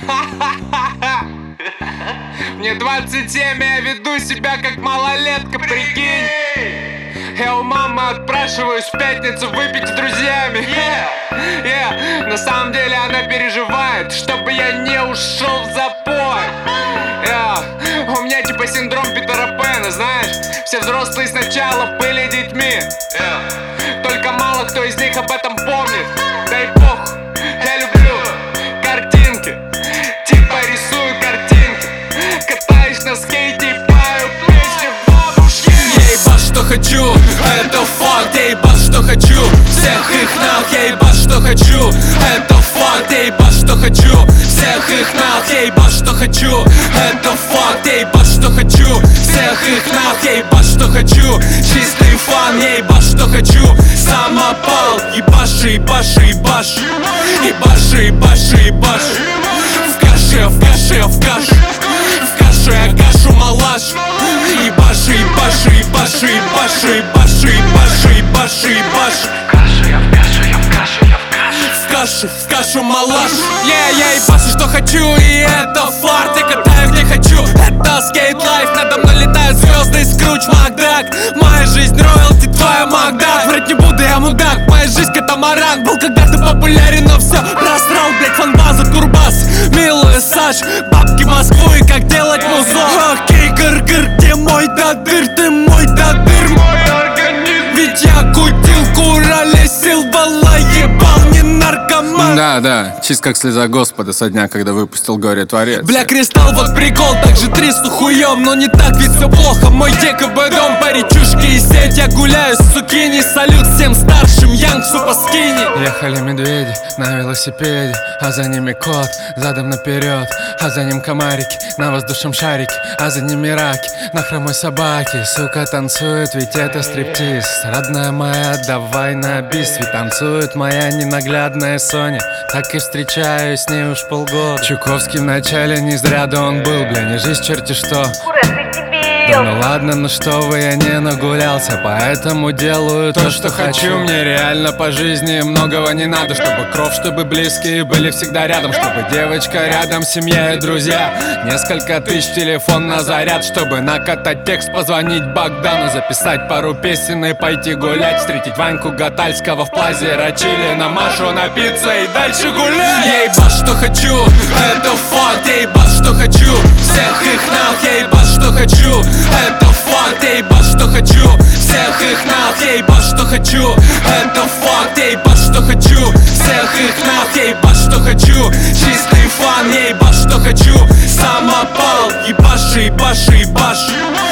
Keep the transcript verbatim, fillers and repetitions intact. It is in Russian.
Мне двадцать семь, я веду себя как малолетка, прикинь. Я у мамы отпрашиваюсь в пятницу выпить с друзьями. yeah. Yeah. На самом деле она переживает, чтобы я не ушел в запой. yeah. У меня типа синдром Питера Пэна, знаешь. Все взрослые сначала были детьми. yeah. Только мало кто из них об этом помнит. Дай бог, я люблю картинки. Типа рисую картинки. Катаюсь на скейте и пою песни в бабушке. Я ебать, что хочу, это факт. Я ебать, что хочу, всех их нах. Я ебать, что хочу, это факт. Я ебать, что хочу, всех их нах. Я ебать, что хочу, это факт. Я ебать, что хочу, всех их нах. Я ебать, что хочу, чистый фан. Я ебать, что хочу, самопал. Ебаши, ебаши, ебаши. Ебаши, ебаши, ебаши. В каше, в каше, в каше. В каше я кашу малаш. Ебаши, ебаши, ебаши, ебаши, ебаши, ебаши, ебаши, ебаши. Каша, я в кашу, я в кашу, я в кашу. В каше, в кашу малаш. Yeah, я ебашу, что хочу, и это фарт. Я катаю, где хочу, это скейт лайф. Надо мной летают звезды, Скрудж Макдак. Моя жизнь роялти, твоя Макдак. Врать не буду, я мудак, моя жизнь катамаран. Был когда-то популярен, но все просрал, блять, фанбаза, турбас. Милая Саш, бабки Москву и как делать музон. Окей, гыр-гыр, где мой дадыр, ты мой дадыр, мой организм. Ведь я кутил, куролесил, бала ебал, не наркоман. Да, да, чист как слеза Господа со дня, когда выпустил Горе Творец. Бля, кристалл, вот прикол, так же триста хуем, но не так ведь все плохо. Мой ДКБ дом, паричушки и сеть. Я гуляю с цукини, салют всем старшим, Янгсу по скини. Ехали медведи на велосипеде, а за ними кот, задом наперед. А за ним комарики на воздушном шарике, а за ними раки на хромой собаке. Сука танцует, ведь это стриптиз. Родная моя, давай на бис. Ведь танцует моя ненаглядная Соня. Так и встречаюсь с ней уж полгода. Чуковский вначале не зря, да он был, бля, не жизнь черти что. Да ну ладно, ну что вы, я не нагулялся, поэтому делаю то, что хочу. Мне реально по жизни многого не надо, чтобы кровь, чтобы близкие были всегда рядом, чтобы девочка рядом, семья и друзья. Несколько тысяч телефон на заряд, чтобы накатать текст, позвонить Богдану, записать пару песен и пойти гулять, встретить Ваньку Гатальского в плазе Рачили, на Машу напиться и дальше гулять. Я ебать, что хочу, это факт. Я ебать, что хочу, всех их нах. Я ебать, что хочу, это факт. Я ебать, что хочу, всех их нах. Я ебать, что хочу, это факт. Я ебать, что хочу, всех их нах. Я ебать, что хочу, чистый фан. Я ебать, что хочу, самопал. Ебаши, ебаши, ебаши.